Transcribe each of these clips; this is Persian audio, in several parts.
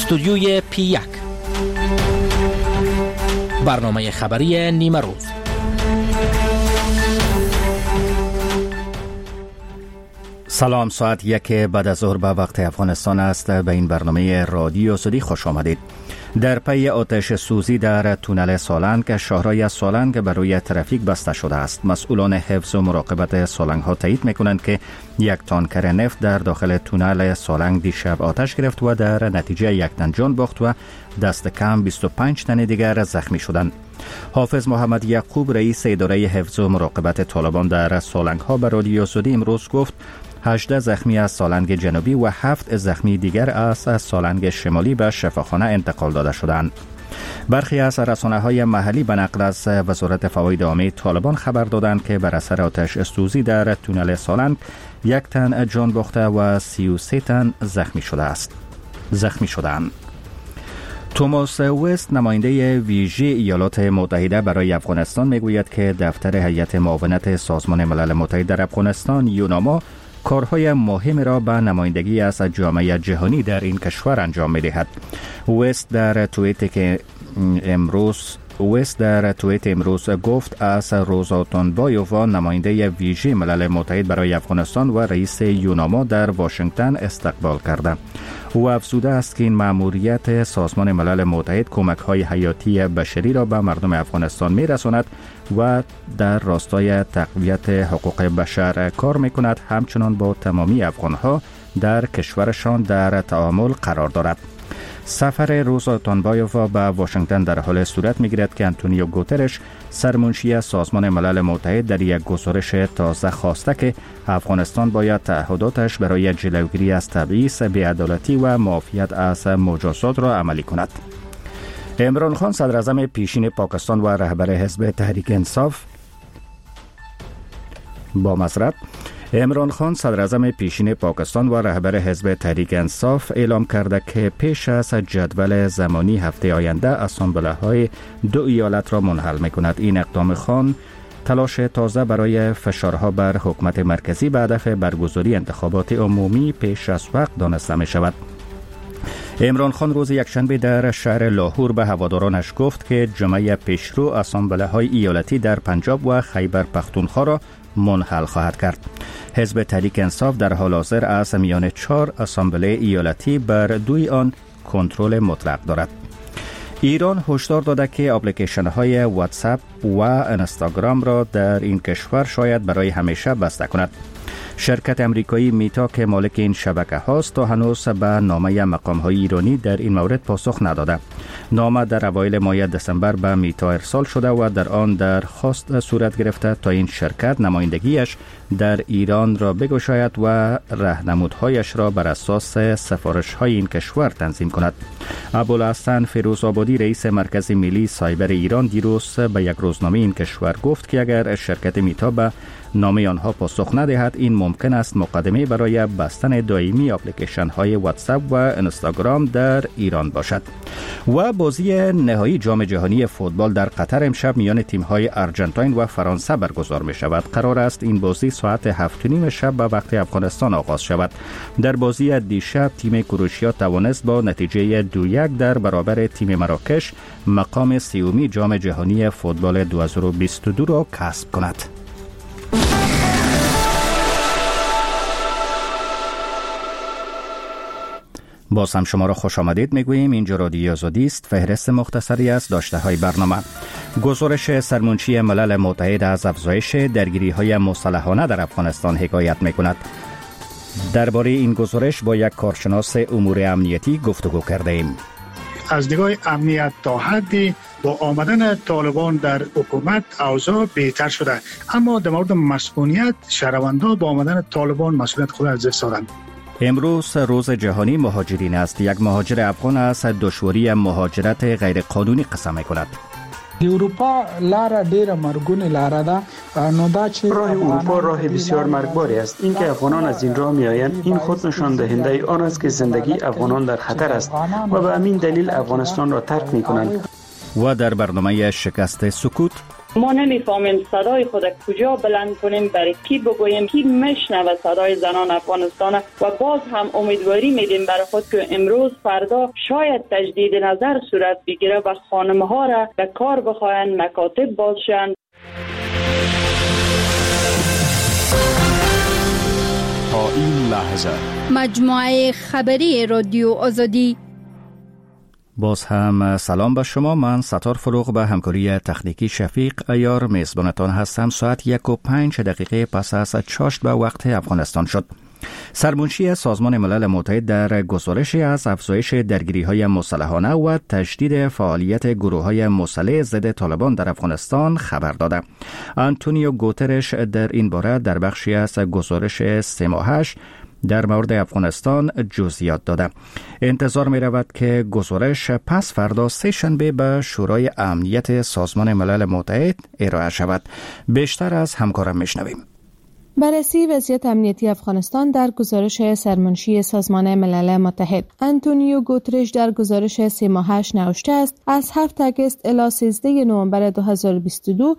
استودیوی P1 برنامه خبری نیمه روز. سلام، ساعت 1 بعد از ظهر به وقت افغانستان است. به این برنامه رادیو سودی خوش آمدید. در پی آتش سوزی در تونل سالنگ، شاهراه سالنگ برای ترافیک بسته شده است. مسئولان حفظ و مراقبت سالنگ ها تایید میکنند که یک تانکر نفت در داخل تونل سالنگ دیشب آتش گرفت و در نتیجه یک تن جان باخت و دست کم 25 تن دیگر زخمی شدند. حافظ محمد یعقوب، رئیس اداره حفظ و مراقبت طالبان در سالنگ ها به رادیو سودی امروز گفت 18 زخمی از سالنگ جنوبی و 7 زخمی دیگر از سالنگ شمالی به شفاخانه انتقال داده شدند. برخی از رسانه‌های محلی به نقل از وزارت فواید عامه طالبان خبر دادند که بر اثر آتش سوزی در تونل سالنگ 1 تن جان باخته و 33 تن زخمی شدند. توماس وست، نماینده ویژه ایالات متحده برای افغانستان، میگوید که دفتر هیئت معاونت سازمان ملل متحد در افغانستان یوناما کارهای مهم را به نمایندگی از جامعه جهانی در این کشور انجام می‌دهد. وست در توییت امروز گفت از روزا تونبایووا، نماینده ویژه ملل متحد برای افغانستان و رئیس یوناما، در واشنگتن استقبال کرده. او افزوده است که این مأموریت سازمان ملل متحد کمک‌های حیاتی بشری را به مردم افغانستان می‌رساند و در راستای تقویت حقوق بشر کار می‌کند، همچنان با تمامی افغان‌ها در کشورشان در تعامل قرار دارد. سفر روزا تونبایووا به واشنگتن در حال صورت می‌گیرد که آنتونیو گوترش، سرمنشی سازمان ملل متحد، در یک گزارش تازه خواسته که افغانستان باید تعهداتش برای جلوگیری از تبعیض، بی‌عدالتی و معافیت از مجازات را عملی کند. عمران خان، صدراعظم پیشین پاکستان و رهبر حزب تحریک انصاف عمران خان، صدراعظم پیشین پاکستان و رهبر حزب تحریک انصاف اعلام کرده که پیش از جدول زمانی هفته آینده اسامبله‌های 2 ایالت را منحل می‌کند. این اقدام خان تلاش تازه برای فشارها بر حکومت مرکزی به هدف برگزاری انتخابات عمومی پیش از وقت دانسته می‌شود. عمران خان روز یکشنبه در شهر لاهور به هوادارانش گفت که جمعیت پیشرو اسامبله‌های ایالتی در پنجاب و خیبر پختونخوا را منحل خواهد کرد. حزب تحریک انصاف در حال حاضر از میان 4 اسامبله ایالتی بر 2 آن کنترل مطلق دارد. ایران هشدار داده که اپلیکیشن‌های واتساپ و اینستاگرام را در این کشور شاید برای همیشه بسته کند. شرکت امریکایی میتا که مالک این شبکه هاست تا هنوز به نامه مقام‌های ایرانی در این مورد پاسخ نداده. نامه در اوایل ماه دسامبر به میتا ارسال شده و در آن درخواست صورت گرفته تا این شرکت نمایندگیش در ایران را بگشاید و راهنمودهایش را بر اساس سفارش‌های این کشور تنظیم کند. ابوالحسن فیروزآبادی، رئیس مرکز ملی سایبر ایران، دیروز به یک روزنامه این کشور گفت که اگر شرکت میتا به نامه آنها پاسخ ندهد، این ممکن است مقدمه برای بستن دائمی اپلیکیشن های واتساپ و اینستاگرام در ایران باشد. و بازی نهایی جام جهانی فوتبال در قطر امشب میان تیم های آرژانتین و فرانسه برگزار می شود. قرار است این بازی ساعت 7:30 شب به وقت افغانستان آغاز شود. در بازی دیشب تیم کروشیا توانست با نتیجه 2-1 در برابر تیم مراکش مقام 30 جام جهانی فوتبال 2022 را کسب کند. باز هم شما را خوش آمدید میگوییم. اینجا رادیو آزادی است. فهرست مختصری از داشته های برنامه. گزارش سرمنشی ملل متحد از افزایش درگیری های مسلحانه در افغانستان حکایت میکند. درباره این گزارش با یک کارشناس امور امنیتی گفتگو کرده ایم. از نگاه امنیت تا حدی با آمدن طالبان در حکومت اوضاع بهتر شده، اما در مورد مسئولیت شهروندان با آمدن طالبان مسئولیت خود از دست دادند. امروز روز جهانی مهاجرین است. یک مهاجر افغان از دشواری مهاجرت غیر قانونی قصه می‌کند. اروپا لار ډیره مرګونه لار ده، نو دا چې راه اروپا راه بسیار مرگباری است. اینکه افغانان از این راه میآیند، این خود نشان دهنده آن است که زندگی افغانان در خطر است و به همین دلیل افغانستان را ترک می‌کنند. و در برنامه شکست سکوت ما نمیفهمیم صدای خود کجا بلند کنیم، برای کی بگوییم، کی میشنوه صدای زنان افغانستان. و باز هم امیدواری میدیم برای خود که امروز فردا شاید تجدید نظر صورت بگیره و خانم‌ها را به کار بخواهند، مکاتب بازشند. تا این لحظه مجموعه خبری رادیو آزادی. باز هم سلام به شما. من ستار فروغ به همکاری تکنیکی شفیق عیار میزبانتان هستم. ساعت 1:05 پس از چاشت به وقت افغانستان شد. سرمنشی سازمان ملل متحد در گزارشی از افزایش درگیری‌های مسلحانه و تشدید فعالیت گروه‌های مسلح ضد طالبان در افغانستان خبر داده. آنتونیو گوترش در این باره در بخشی از گزارش 3 ماهش در مورد افغانستان جزئیات داده. انتظار می رود که گزارش پس فردا سه‌شنبه به شورای امنیت سازمان ملل متحد ارائه شود. بیشتر از همکارم میشنویم. بررسی وضعیت امنیتی افغانستان در گزارش سرمنشی سازمان ملل متحد. آنتونیو گوترش در گزارش 3 ماهش نوشته است از 7 آگوست الی 13 نوامبر 2022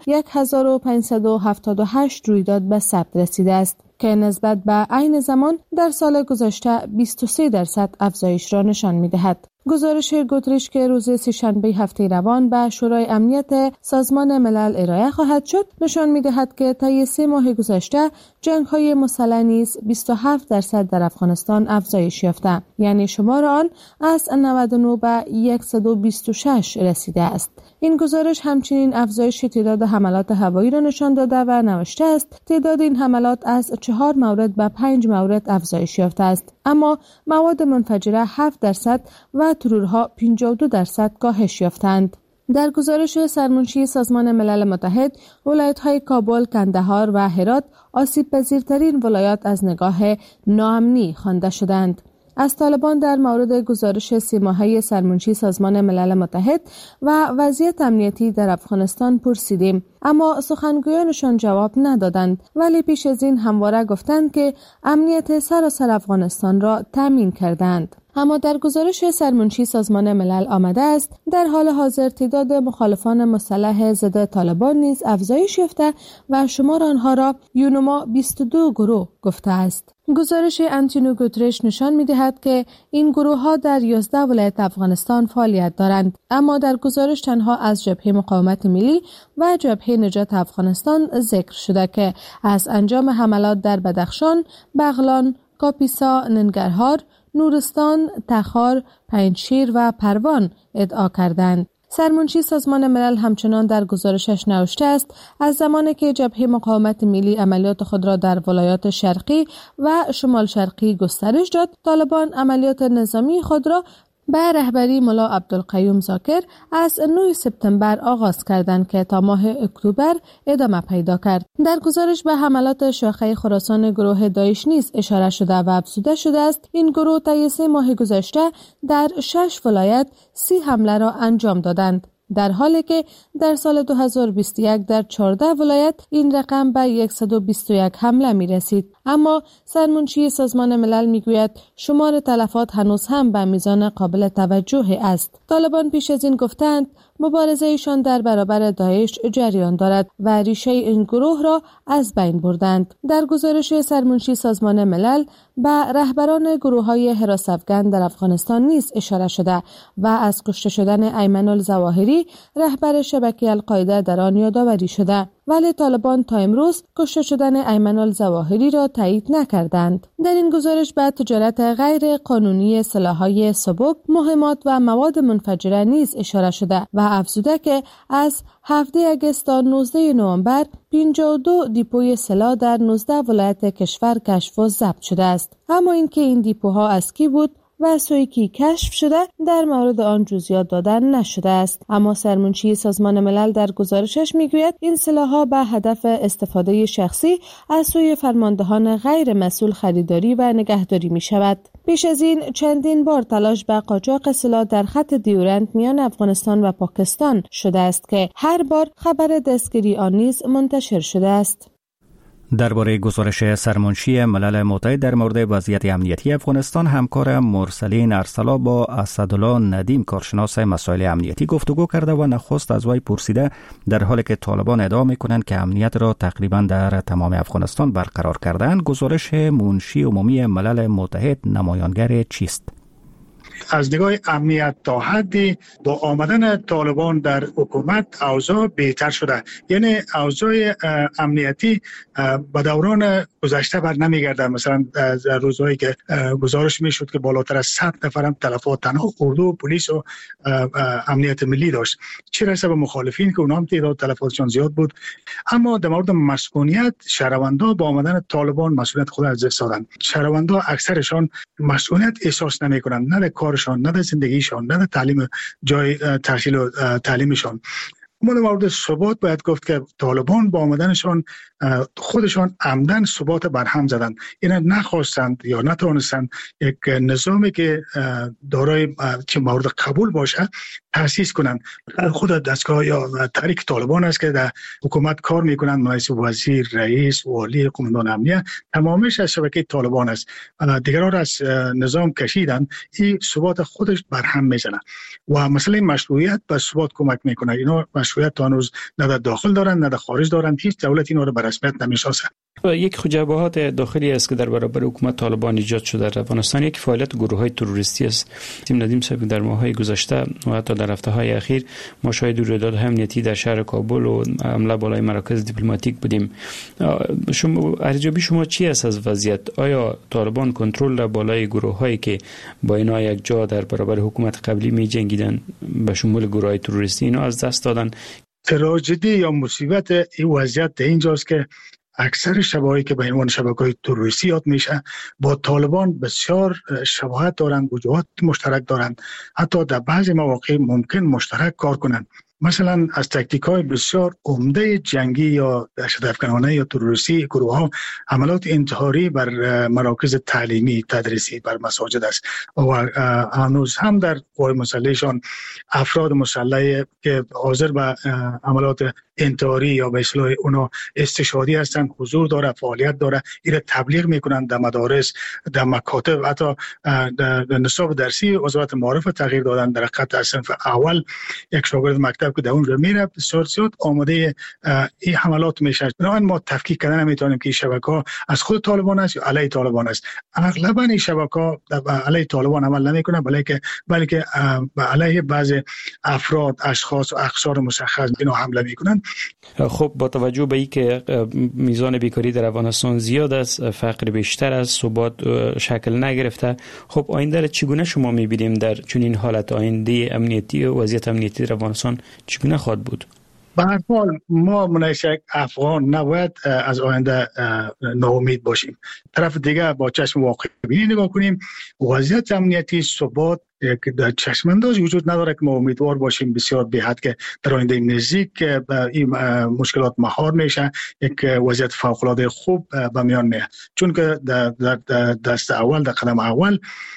1578 رویداد به ثبت رسیده است که نسبت به عین زمان در سال گذشته 23% افزایش را نشان می‌دهد. گزارش گوترش که روز سه‌شنبه هفته روان به شورای امنیت سازمان ملل ارائه خواهد شد نشان می‌دهد که طی 3 ماه گذشته جنگ‌های مسلح نیز 27% در افغانستان افزایش یافته، یعنی شمار آن از 99 به 126 رسیده است. این گزارش همچنین افزایش تعداد حملات هوایی را نشان داده و نوشته است تعداد این حملات از 4 مورد به 5 مورد افزایش یافته است، اما مواد منفجره 7% و ترورها 52% کاهش یافتند. در گزارش سرمنشی سازمان ملل متحد، ولایت‌های کابل، کندهار و هرات آسیب پذیرترین ولایات از نگاه ناامنی خوانده شدند. از طالبان در مورد گزارش 3 ماهه سرمنشی سازمان ملل متحد و وضعیت امنیتی در افغانستان پرسیدیم، اما سخنگویانشان جواب ندادند، ولی پیش از این همواره گفتند که امنیت سراسر افغانستان را تامین کردند. اما در گزارش سرمنشی سازمان ملل آمده است در حال حاضر تعداد مخالفان مسلح ضد طالبان نیز افزایش یافته و شمار آنها را یونما 22 گروه گفته است. گزارش آنتونیو گوترش نشان می‌دهد که این گروه‌ها در 11 ولایت افغانستان فعالیت دارند، اما در گزارش تنها از جبهه مقاومت ملی و جبهه نجات افغانستان ذکر شده که از انجام حملات در بدخشان، بغلان، کاپیسا، ننگرهار، نورستان، تخار، پنجشیر و پروان ادعا کردند. سرمنشی سازمان ملل همچنان در گزارشش نوشته است از زمانی که جبهه مقاومت ملی عملیات خود را در ولایات شرقی و شمال شرقی گسترش داد، طالبان عملیات نظامی خود را به رهبری ملا عبدالقیوم زاکر از 9 سپتامبر آغاز کردند که تا ماه اکتبر ادامه پیدا کرد. در گزارش به حملات شاخه خراسان گروه داعش نیز اشاره شده و افزوده شده است این گروه طی 3 ماه گذشته در 6 ولایت 30 حمله را انجام دادند، در حالی که در سال 2021 در 14 ولایت این رقم به 121 حمله می رسید. اما سرمنشی سازمان ملل می گوید شمار تلفات هنوز هم به میزان قابل توجه است. طالبان پیش از این گفتند مبارزه ایشان در برابر داعش جریان دارد و ریشه این گروه را از بین بردند. در گزارش سرمنشی سازمان ملل به رهبران گروه‌های حراس افغان در افغانستان نیز اشاره شده و از کشته شدن ایمن الظواهری رهبر شبکه القاعده در آن یادآوری شده، ولی طالبان تا امروز کشته شدن ایمن الظواهری را تایید نکردند. در این گزارش به تجارت غیر قانونی سلاح‌های سبک، مهمات و مواد منفجره نیز اشاره شده و افزوده که از 7 آگوست تا 19 نوامبر 52 دیپوی سلاح در 19 ولایت کشور کشف و ضبط شده است. اما اینکه این دیپوها از کی بود و سوی کی کشف شده در مورد آن جزئیات دادن نشده است. اما سرمنشی سازمان ملل در گزارشش میگوید این سلاح‌ها به هدف استفاده شخصی از سوی فرماندهان غیر مسئول خریداری و نگهداری می شود. پیش از این چندین بار تلاش به قاچاق سلاح در خط دیورند میان افغانستان و پاکستان شده است که هر بار خبر دستگیری آن نیز منتشر شده است. درباره گزارش سرمنشی ملل متحد در مورد وضعیت امنیتی افغانستان، همکارم مرسلین ارسلا با اسدالله ندیم کارشناس مسائل امنیتی گفتگو کرده و نخست از وی پرسیده در حالی که طالبان ادعا می‌کنند که امنیت را تقریبا در تمام افغانستان برقرار کردند، گزارش منشی عمومی ملل متحد نمایانگر چیست؟ از نگاه امنیت تا حدی با آمدن طالبان در حکومت اوضاع بهتر شده. یعنی اوضاع امنیتی به دوران گذشته بر نمیگرده. مثلا در روزهایی که گزارش میشد که بالاتر از 100 نفر هم تلفات تنها اردو و پلیس و امنیت ملی داشت، چه رسه به مخالفین که اونها هم تعداد تلفاتشون زیاد بود. اما در مورد مسئولیت، شهروندا با آمدن طالبان مسئولیت خود از دست دادن. شهروندا اکثرشان مسئولیت احساس نمیکنند، نه در کارشان، نه در زندگیشان، نه در تعلیم، جای تحصیل و تعلیمشان. ما در مورد ثبات باید گفت که طالبان با آمدنشان خودشان عمدن ثبات برهم زدن. اینا نخواستند یا نتوانستند یک نظامی که دارای که مورد قبول باشه تأسیس کنند. خود دستگاه یا تحریک طالبان است که در حکومت کار میکنند، رئیس وزیر، رئیس، والی، قماندان امنیه، تمامش از شبکه طالبان است. دیگران از نظام کشیدن، این ثبات خودش برهم میزنه و مسئله مشروعیت به ثبات کمک میکنه. اینا مشروعیت هنوز نه در داخل دارن نه در خارج دارن، هیچ دولت اینا رو به رسمیت نمیشناسه. یک خجبهات داخلی است که در برابر حکومت طالبان ایجاد شده در افغانستان. یک فعالیت گروه‌های تروریستی است. ندیم صاحب، در ماه‌های گذشته و حتی در هفته‌های اخیر ما شاهد رویدادهای امنیتی در شهر کابل و حمله بالای مراکز دیپلماتیک بودیم. شما ارزیابی شما چی است از وضعیت؟ آیا طالبان کنترل بالای گروه‌هایی که با اینا یک جا در برابر حکومت قبلی می‌جنگیدن به شمول گروه‌های تروریستی اینا از دست دادن؟ تراژدی یا مصیبت این وضعیت در اینجاست که اکثر شبکه‌هایی که به عنوان شبکه‌های تروریستی یاد میشه با طالبان بسیار شباهت دارند، وجوهات مشترک دارند، حتی در بعضی مواقع ممکن مشترک کار کنند. مثلا از تاکتیک‌های بسیار عمده جنگی یا دهشت‌افکنانه یا تروریستی گروه‌ها حملات انتحاری بر مراکز تعلیمی تدریسی، بر مساجد است و هنوز هم در قوای مسلحشان افراد مسلح که حاضر به عملات انتحاری یا به اصطلاح اونا استشهادی هستند حضور داره، فعالیت داره. این تبلیغ میکنند در مدارس، در مکاتب، حتی در نصاب درسی وزارت معارف تغییر دادن. در حقیقت صنف اول یک شاگرد مکتب که در اونجا میره بسیار زیاد آماده این حملات میشه. بنابراین ما تفکیک کردن نمیتونیم که این شبکه‌ها از خود طالبان است یا علیه طالبان است. اغلب این شبکه‌ها علیه طالبان عمل نمیکنه، بلکه علیه بعضی افراد، اشخاص و اقشار مشخص اینا حمله میکنن. خب با توجه به اینکه میزان بیکاری در افغانستان زیاد است، فقر بیشتر است، ثبات شکل نگرفته، خب آینده را چگونه شما میبینیم در چنین حالت؟ آینده امنیتی و وضعیت امنیتی در افغانستان چگونه خواهد بود؟ به هر حال ما منشک افغان نباید از آینده ناامید باشیم. طرف دیگه با چشم واقع بینی نگاه کنیم. وضعیت امنیتی، ثبات که در چشمانداز وجود نداره که ما امیدوار باشیم بسیار به حد که در آینده نزدیک این مشکلات مهار میشه، یک وضعیت فوق العاده خوب به میان میاد. چون که در دست اول، در قدم اول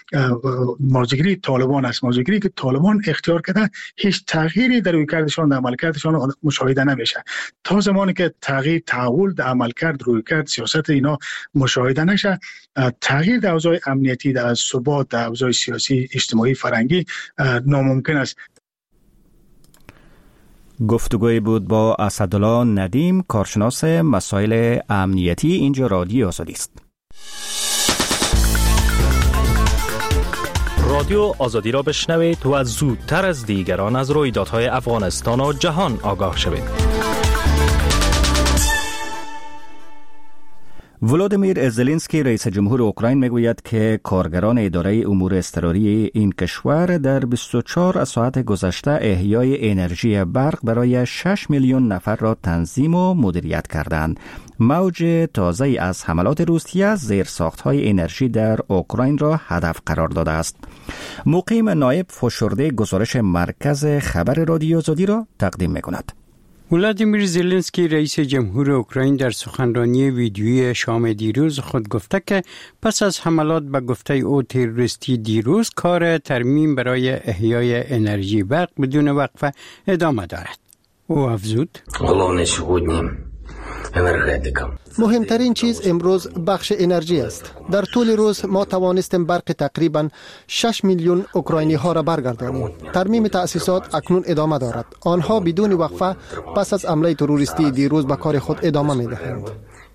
موضوعگیری طالبان است. موضوعگیری که طالبان اختیار کرده هیچ تغییری در رویکردشان، در عملکردشان مشاهده نمیشه. تا زمانی که تحول در عملکرد، رویکرد، سیاست اینا مشاهده نشه، تغییر در اوضاع امنیتی، در ثبات، در اوضاع سیاسی، اجتماعی، فرهنگی ناممکن است. گفتگوی بود با اسدالله ندیم، کارشناس مسائل امنیتی. اینجا رادیو آزادی است. رادیو آزادی را بشنوید و زودتر از دیگران از رویدادهای افغانستان و جهان آگاه شوید. ولادیمیر زلنسکی رئیس جمهور اوکراین میگوید که کارگران اداره امور اضطراری این کشور در 24 ساعت گذشته احیای انرژی برق برای 6 میلیون نفر را تنظیم و مدیریت کردند. موج تازه از حملات روسیه زیرساخت‌های انرژی در اوکراین را هدف قرار داده است. مقیم نایب فشرده گزارش مرکز خبر رادیو آزادی را تقدیم می‌کند. ولادیمیر زلنسکی رئیس جمهور اوکراین در سخنرانی ویدیویی شام دیروز خود گفته که پس از حملات به گفته او تروریستی دیروز کار ترمیم برای احیای انرژی برق بدون وقفه ادامه دارد. او افزود: مهمترین چیز امروز بخش انرژی است. در طول روز ما توانستیم برق تقریبا 6 میلیون اوکراینی ها را برگردانیم. ترمیم تأسیسات اکنون ادامه دارد. آنها بدون وقفه پس از حمله تروریستی دیروز به کار خود ادامه می‌دهند.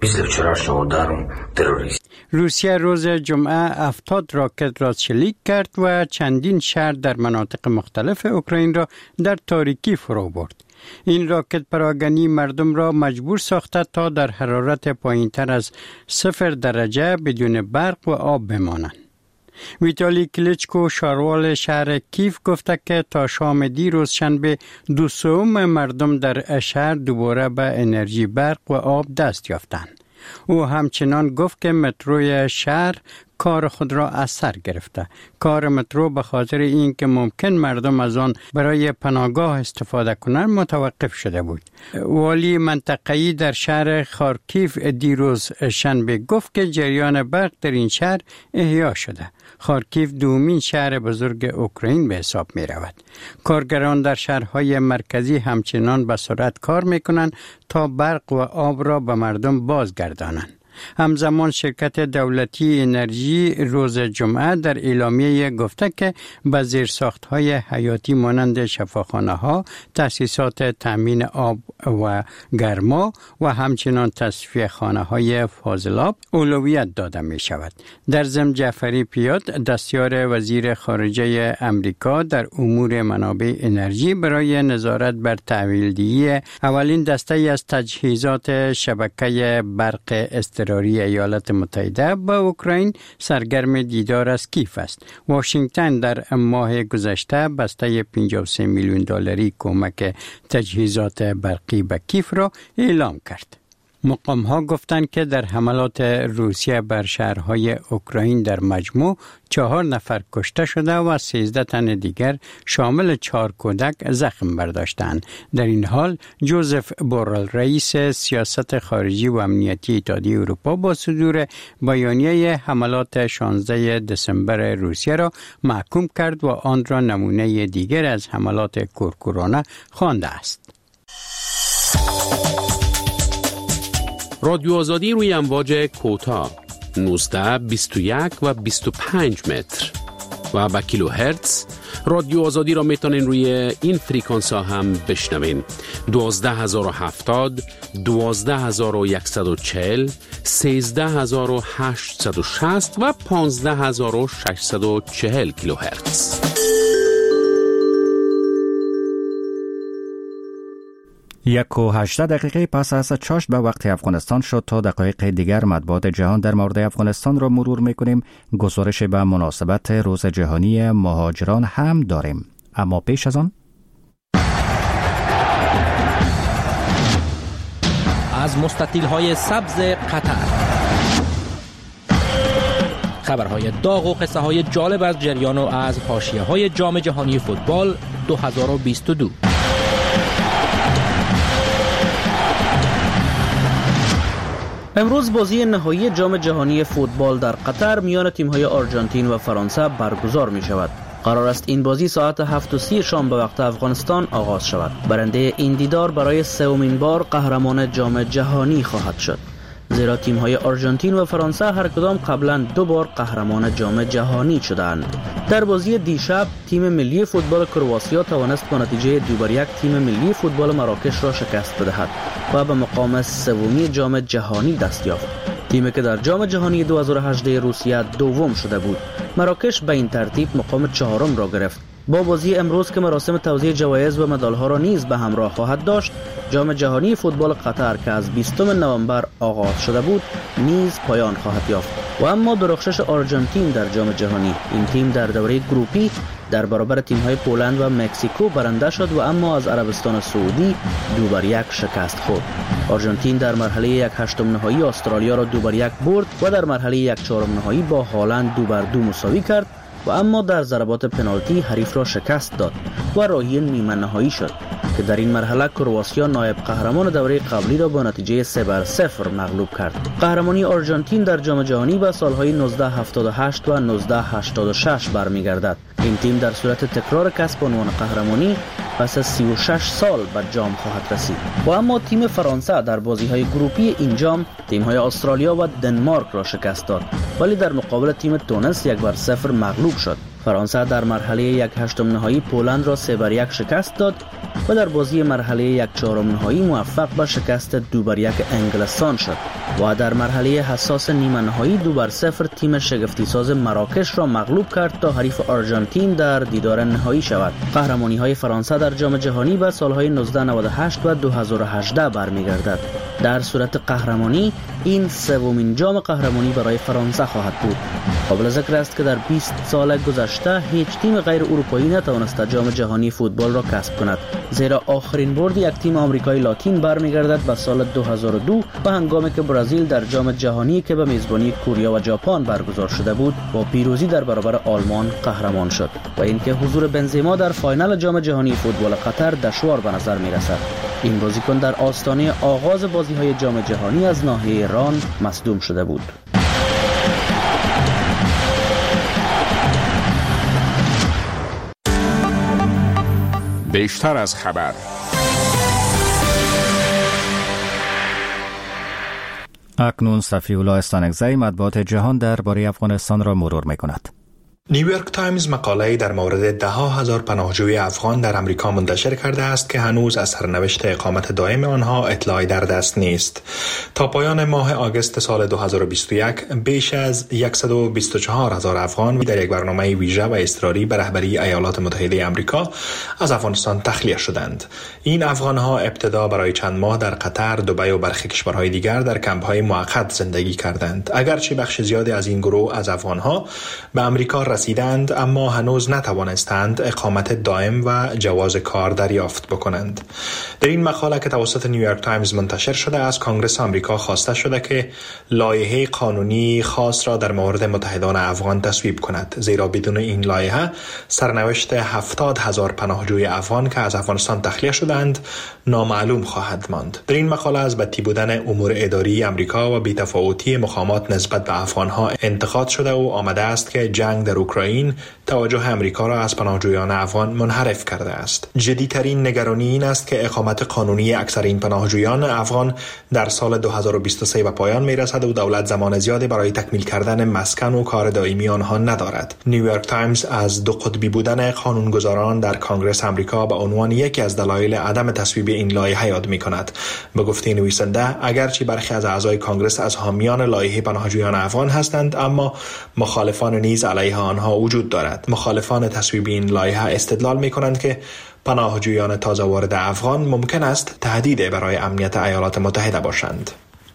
روسیه روز جمعه 70 راکت را شلیک کرد و چندین شهر در مناطق مختلف اوکراین را در تاریکی فرو برد. این راکت پراگنی مردم را مجبور ساخته تا در حرارت پایین‌تر از 0 درجه بدون برق و آب بمانند. ویتالی کلیچکو شاروال شهر کیف گفته که تا شام دیروز شنبه 2/3 مردم در شهر دوباره به انرژی برق و آب دست یافتند. او همچنان گفت که متروی شهر کار خود را از سر گرفته. کار مترو به خاطر این که ممکن مردم از آن برای پناهگاه استفاده کنند متوقف شده بود. والی منطقه‌ای در شهر خارکیف دیروز شنبه گفت که جریان برق در این شهر احیا شده. خارکیف دومین شهر بزرگ اوکراین به حساب می رود. کارگران در شهرهای مرکزی همچنان به سرعت کار می کنند تا برق و آب را به مردم بازگردانند. همزمان شرکت دولتی انرژی روز جمعه در اعلامیه گفته که به زیرساخت‌های حیاتی مانند شفاخانه‌ها، تأسیسات تامین آب و گرما و همچنین تصفیه خانه‌های فاضلاب اولویت داده می‌شود. در ضمن جعفری پیاد دستیار وزیر خارجه امریکا در امور منابع انرژی برای نظارت بر تحویلدهی اولین دسته از تجهیزات شبکه برق اضطراری ایالات متحده به اوکراین سرگرم دیدار از کیف است. واشنگتن در ماه گذشته بسته 53 میلیون دلاری کمک تجهیزات برقی به کیف را اعلام کرد. مقام ها گفتند که در حملات روسیه بر شهرهای اوکراین در مجموع 4 نفر کشته شده و 13 تن دیگر شامل 4 کودک زخم برداشتند. در این حال جوزف بورل رئیس سیاست خارجی و امنیتی اتحادیه اروپا با صدور بیانیه حملات 16 دسامبر روسیه را محکوم کرد و آن را نمونه دیگر از حملات کورکورانه خوانده است. رادیو آزادی روی امواج کوتاه 19, 21 و 25 متر و با کیلو هرتز. رادیو آزادی را میتونین روی این فریکانس ها هم بشنوین. 12070, 12140, 13860 و 15640 کیلو هرتز. 1:18 پس از چاشت به وقت افغانستان شد. تا دقایق دیگر مطبوعات جهان در مورد افغانستان را مرور میکنیم. گزارش به مناسبت روز جهانی مهاجران هم داریم، اما پیش از آن از مستطیل‌های سبز قطر خبرهای داغ و قصه های جالب از جریان و از حاشیه‌های جام جهانی فوتبال 2022. امروز بازی نهایی جام جهانی فوتبال در قطر میان تیم‌های آرژانتین و فرانسه برگزار می شود. قرار است این بازی ساعت 7:30 شام به وقت افغانستان آغاز شود. برنده این دیدار برای سومین بار قهرمان جام جهانی خواهد شد، زیرا تیم‌های آرژانتین و فرانسه هر کدام قبلا 2 بار قهرمان جام جهانی شدند. در بازی دیشب تیم ملی فوتبال کرواتیا توانست با نتیجه 2-1 تیم ملی فوتبال مراکش را شکست بدهد و به مقام سومی جام جهانی دست یافت. تیمی که در جام جهانی 2018 روسیه دوم شده بود، مراکش به این ترتیب مقام 4م را گرفت. با بازی امروز که مراسم توزیع جوایز و مدال‌ها را نیز به همراه خواهد داشت، جام جهانی فوتبال قطر که از 20 نوامبر آغاز شده بود نیز پایان خواهد یافت. و اما درخشش آرژانتین در جام جهانی، این تیم در دوره گروپی در برابر تیم‌های پولند و مکزیکو برنده شد و اما از عربستان سعودی 2-1 شکست خورد. آرژانتین در مرحله 1/8 نهایی استرالیا را 2-1 برد و در مرحله 1/4 نهایی با هالند 2-2 مساوی کرد و اما در ضربات پنالتی حریف را شکست داد و راهی نیمه نهایی شد. که در این مرحله کرواتیا نایب قهرمان دوره قبلی را با نتیجه 3-0 مغلوب کرد. قهرمانی آرژانتین در جام جهانی به سالهای 1978 و 1986 برمیگردد. این تیم در صورت تکرار کسب عنوان قهرمانی پس از 36 سال به جام خواهد رسید. و اما تیم فرانسه در بازی‌های گروپی این جام تیم‌های استرالیا و دنمارک را شکست داد، ولی در مقابل تیم تونس 1-0 مغلوب شد. فرانسه در مرحله 1/8 نهایی پولند را 3-1 شکست داد و در بازی مرحله 1/4 نهایی موفق به شکست 2-1 انگلستان شد و در مرحله حساس نیمه نهایی 2-0 تیم شگفتی ساز مراکش را مغلوب کرد تا حریف آرژانتین در دیدار نهایی شود. قهرمانی های فرانسه در جام جهانی به سالهای 1998 و 2018 برمیگردد. در صورت قهرمانی این سومین جام قهرمانی برای فرانسه خواهد بود. قابل ذکر است که در 20 سال گذشته هیچ تیم غیر اروپایی نتوانسته جام جهانی فوتبال را کسب کند، زیرا آخرین برد یک تیم آمریکایی لاتین برمیگردد به سال 2002 و هنگامی که برزیل در جام جهانی که به میزبانی کره و ژاپن برگزار شده بود با پیروزی در برابر آلمان قهرمان شد و اینکه حضور بنزما در فاینال جام جهانی فوتبال قطر دشوار به نظر میرسد. این بازیکن در آستانه آغاز بازی‌های جام جهانی از ناحیه ایران مصدوم شده بود. بیشتر از خبر. اکنون صفی‌الله استانکزی مطبوعات جهان درباره افغانستان را مرور می‌کند. نیویورک تایمز مقاله‌ای در مورد 10,000 پناهجوی افغان در امریکا منتشر کرده است که هنوز از سرنوشت اقامت دائم آنها اطلاعی در دست نیست. تا پایان ماه آگوست سال 2021 بیش از 124,000 افغان در یک برنامه ویژه و اضطراری به رهبری ایالات متحده آمریکا از افغانستان تخلیه شدند. این افغان‌ها ابتدا برای چند ماه در قطر، دبی و برخی کشورهای دیگر در کمپ‌های موقت زندگی کردند. اگرچه بخش زیادی از این گروه از افغان‌ها به آمریکا رسیدند، اما هنوز نتوانستند اقامت دائم و جواز کار دریافت بکنند. در این مقاله که توسط نیویورک تایمز منتشر شده از کنگره آمریکا خواسته شده که لایحه قانونی خاص را در مورد متحدان افغان تصویب کند، زیرا بدون این لایحه سرنوشت 70,000 پناهجوی افغان که از افغانستان تخلیه شدند نامعلوم خواهد ماند. در این مقاله از بدی بودن امور اداری آمریکا و بی‌تفاوتی مقامات نسبت به افغانها انتقاد شده و آمده است که جنگ در اوکراین توجه آمریکا را از پناهجویان افغان منحرف کرده است. جدی‌ترین نگرانی این است که اقامت قانونی اکثر این پناهجویان افغان در سال 2023 به پایان می‌رسد و دولت زمان زیادی برای تکمیل کردن مسکن و کار دائمی آنها ندارد. نیویورک تایمز از دو قطبی بودن قانونگذاران در کنگره آمریکا به عنوان یکی از دلایل عدم تصویب این لایحه یاد می‌کند. به گفته نویسنده، اگرچه برخی از اعضای کنگره از حامیان لایحه پناهجویان افغان هستند، اما مخالفان نیز علیه آنها وجود دارد. مخالفان تصویب این لایحه استدلال می‌کنند که پناهجویان تازه وارد افغان ممکن است تهدید برای امنیت ایالات متحده باشند.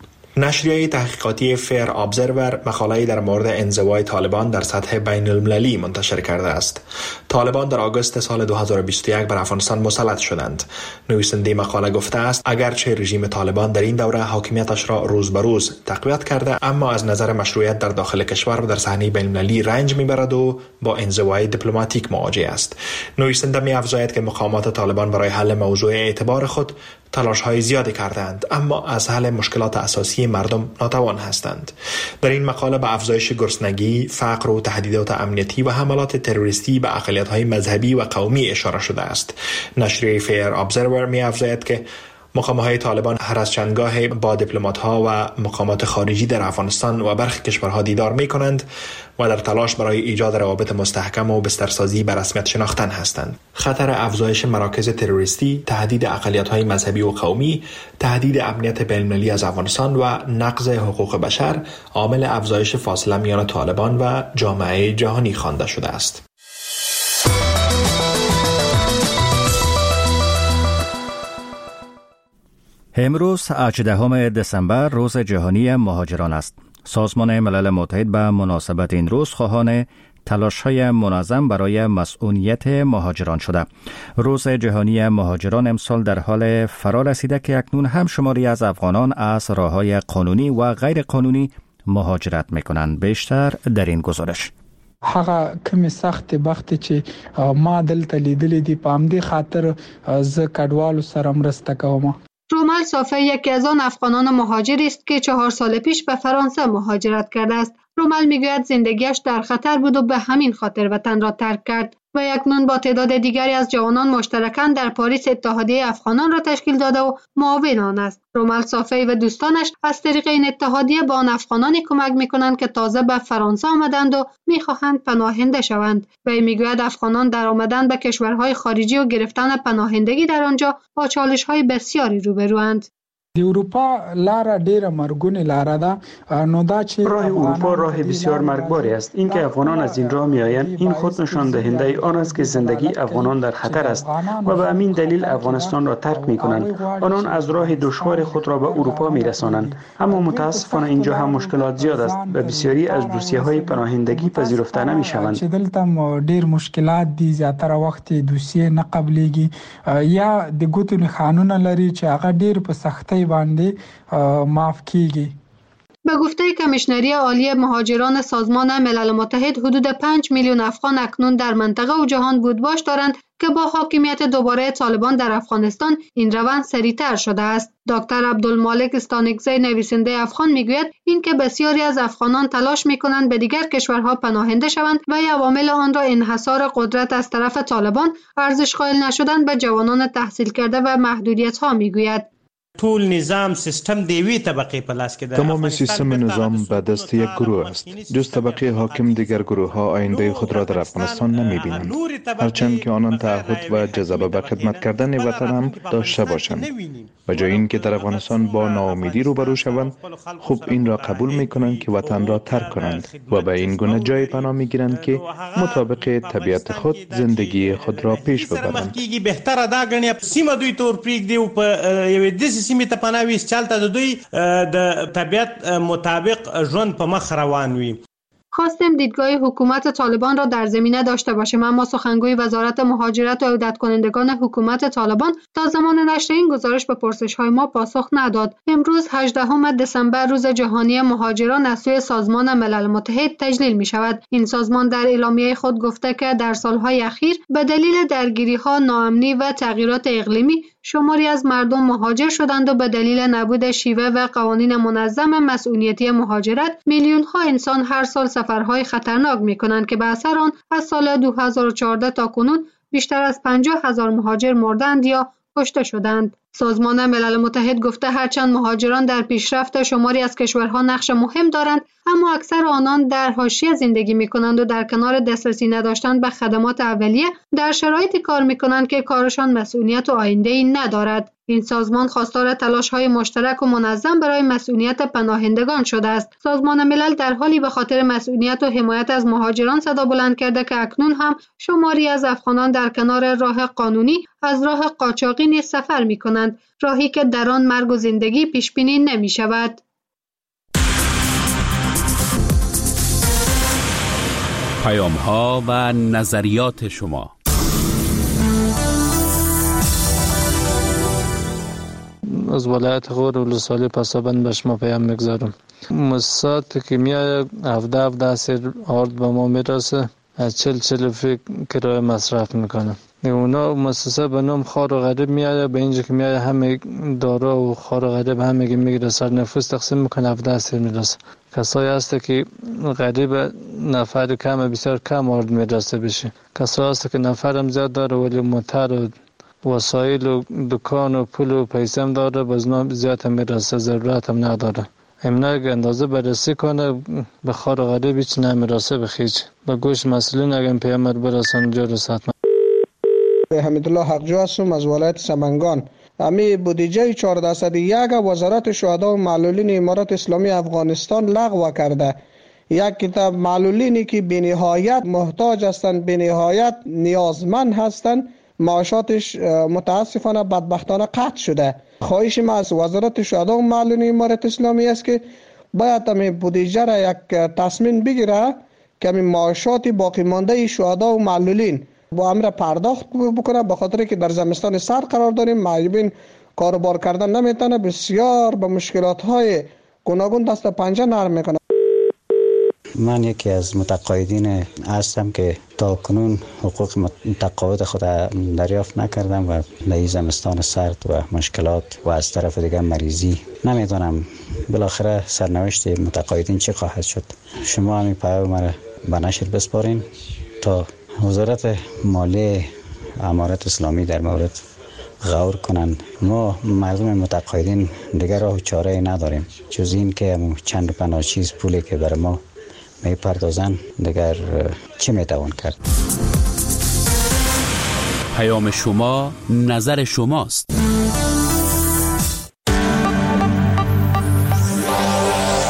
نشریه تحقیقاتی فیر ابزرور مقاله‌ای در مورد انزوای طالبان در سطح بین المللی منتشر کرده است. طالبان در آگوست سال 2021 بر افغانستان مسلط شدند. نویسنده مقاله گفته است اگرچه رژیم طالبان در این دوره حاکمیتش را روز به روز تقویت کرده، اما از نظر مشروعیت در داخل کشور و در صحنه بین المللی رنج میبرد و با انزوای دیپلماتیک مواجه است. نویسنده می‌افزاید که مقامات طالبان برای حل موضوع اعتبار خود تلاش‌های زیادی کردند، اما از حل مشکلات اساسی مردم ناتوان هستند. در این مقاله به افزایش گرسنگی، فقر و تهدیدات امنیتی و حملات تروریستی به اقلیت‌های مذهبی و قومی اشاره شده است. نشریه فیر ابزرور می‌افزاید که مقامات طالبان هر از چندگاه با دیپلمات‌ها و مقامات خارجی در افغانستان و برخی کشورها دیدار می‌کنند و در تلاش برای ایجاد روابط مستحکم و بسترسازی به رسمیت شناختن هستند. خطر افزایش مراکز تروریستی، تهدید اقلیت‌های مذهبی و قومی، تهدید امنیت بین‌المللی از افغانستان و نقض حقوق بشر عامل افزایش فاصله میان طالبان و جامعه جهانی خوانده شده است. امروز 18 دسامبر روز جهانی مهاجران است. سازمان ملل متحد به مناسبت این روز خواهان تلاش‌های منظم برای مسئولیت مهاجران شده. روز جهانی مهاجران امسال در حال فرا رسیده که اکنون هم شماری از افغانان از راه‌های قانونی و غیر قانونی مهاجرت می‌کنند. بیشتر در این گزارش. هغه کمی سخت بخت چې ما دلته لیدلې دي په همدې خاطر ز کډوالو سره مرسته کوم. رومل صافی یکی از آن افغانان مهاجری است که 4 سال پیش به فرانسه مهاجرت کرده است. رومل میگوید زندگیش در خطر بود و به همین خاطر وطن را ترک کرد و اکنون با تعداد دیگری از جوانان مشترکاً در پاریس اتحادیه افغانان را تشکیل داده و معاون آن است. رومل صافی و دوستانش از طریق این اتحادیه با آن افغانانی کمک میکنند که تازه به فرانسه آمدند و میخواهند پناهنده شوند. وی میگوید افغانان در آمدن به کشورهای خارجی و گرفتن پناهندگی در آنجا با چالش‌های بسیاری روبروند. اروپا لار ډیره مرګونی لار ده. نو دا چې راه اروپا راه بسیار مرگباری است. اینکه افغانان از این راه میآیند این خود نشان دهنده آن است که زندگی افغانان در خطر است و به همین دلیل افغانستان را ترک میکنند. آنان از راه دشوار خود را به اروپا میرسانند. اما متاسفانه اینجا هم مشکلات زیاد است و بسیاری از دوسیه‌های پناهندگی پذیرفته نمیشوند. چې دلته ډیر مشکلات دي، زیاتره وخت دوسیه نه قبليږي یا د ګوتو قانون لري چې هغه ډیر په سختۍ باندې معاف کیږي. به گفته کمیشنری عالی مهاجران سازمان ملل متحد حدود 5 میلیون افغان اکنون در منطقه و جهان بودباش دارند که با حاکمیت دوباره طالبان در افغانستان این روند سریعتر شده است. دکتر عبدالمالک استانکزی نویسنده افغان میگوید اینکه بسیاری از افغانان تلاش میکنند به دیگر کشورها پناهنده شوند و عوامل آن را انحصار قدرت از طرف طالبان، ارزش قائل نشدن به جوانان تحصیل کرده و محدودیت ها میگوید. طول نظام سیستم دیوی طبقه پلاس که تمام سیستم نظام به دست یک گروه است. جز طبقه حاکم دیگر گروه ها آینده خود را در افغانستان نمی بینند، هرچند که آنان تعهد و جذبه به خدمت کردن وطن هم داشته باشند. به جای اینکه در افغانستان با ناامیدی روبرو شوند، خوب این را قبول می کنند که وطن را ترک کنند و به این گونه جای پناه می گیرند که مطابق طبیعت خود زندگی خود را پیش ببرند. بهتره دا غنی سیمه دوی تور پریک دی په یوه د سیمه ته پناوي چالت د دوی د طبیعت مطابق ژوند په مخ روان وي. خواستیم دیدگاه حکومت طالبان را در زمینه داشته باشیم، اما سخنگوی وزارت مهاجرت و عودت کنندگان حکومت طالبان تا زمان نشر این گزارش به پرسش‌های ما پاسخ نداد. امروز 18 دسامبر روز جهانی مهاجران از سوی سازمان ملل متحد تجلیل می شود. این سازمان در اعلامیه خود گفته که در سالهای اخیر به دلیل درگیری‌ها، ناامنی و تغییرات اقلیمی شماری از مردم مهاجر شدند و به دلیل نبود شیوه و قوانین منظم مسئولیتی مهاجرت میلیون‌ها انسان هر سال سفرهای خطرناک می‌کنند که به اثر آن از سال 2014 تا کنون بیشتر از 50,000 مهاجر مردند یا کشته شدند. سازمان ملل متحد گفته هرچند مهاجران در پیشرفت شماری از کشورها نقش مهم دارند، اما اکثر آنان در حاشیه زندگی می‌کنند و در کنار دسترسی نداشتن به خدمات اولیه در شرایطی کار می‌کنند که کارشان مسئولیت و آینده‌ای ندارد. این سازمان خواستار تلاش‌های مشترک و منظم برای مسئولیت پناهندگان شده است. سازمان ملل در حالی به خاطر مسئولیت و حمایت از مهاجران صدا بلند کرده که اکنون هم شماری از افغانان در کنار راه قانونی از راه قاچاقی نیز سفر می‌کنند، راهی که در آن مرگ و زندگی پیش‌بینی نمی‌شود. پیام‌ها و نظریات شما. از ولایت غور ولسوالی پسابند به شما پیام میگذارم. مؤسسات که میاد 17 سر آرد به ما میرسه، از 40 فکر کرایه مصرف میکنه. اونا مؤسسه به نام خار و غریب میاد، به اینجا که میاد همه دارا و خار و غریب همه که میگیره سر نفوس تقسیم میکنه، 17 سر میرسه. کسایی هست که غریب نفر کم بسیار کم آرد میرسه بشه. کسایی هست که نفرم زیاد داره ولی موتر و وسایل و دکان و پول و پیسه هم داره، بازم زیاد هم میرسه، ضرورت هم نداره. امنا اگه اندازه بررسی کنه به خار و غریب هیچ نمیرسه به هیچ. به گوش مسئولین اگه پیامبر برسن جا رسد. حمیدالله حقجو هستم از ولایت سمنگان. امی بودجه 401 وزارت شهدا و معلولین امارات اسلامی افغانستان لغو کرده. یک کتاب معلولینی که بی‌نهایت محتاج هستند، بی‌نهایت نیازمند هستند، معاشاتش متاسفانه بدبختانه قطع شده. خواهش ما از وزارت شهدا و معلولین امارات اسلامی است که باید همین بودجه را یک تصمیم بگیره که همین معاشات باقی مانده شهدا و معلولین با امر پرداخت بکنه، به خاطر که در زمستان سرد قرار داریم، معیوبین کاروبار کردن نمیتونه، بسیار به مشکلات های گوناگون دست پنجه نرم میکنه. من یکی از متقاعدین هستم که تا کنون حقوق متقاعد خود دریافت نکردم و در زمستان سرد و مشکلات و از طرف دیگه مریضی نمیدونم بالاخره سرنوشت متقاعدین چه خواهد شد. شما همین پیام مرا به نشر بسپارین تا وزارت مالیه امارت اسلامی در مورد غور کنن. ما مردم متقاعدین دیگر راه و چاره نداریم جز این که چند و پناه چیز پولی که بر ما میپردازن دیگر چه میتوان کرد. پیام شما نظر شماست.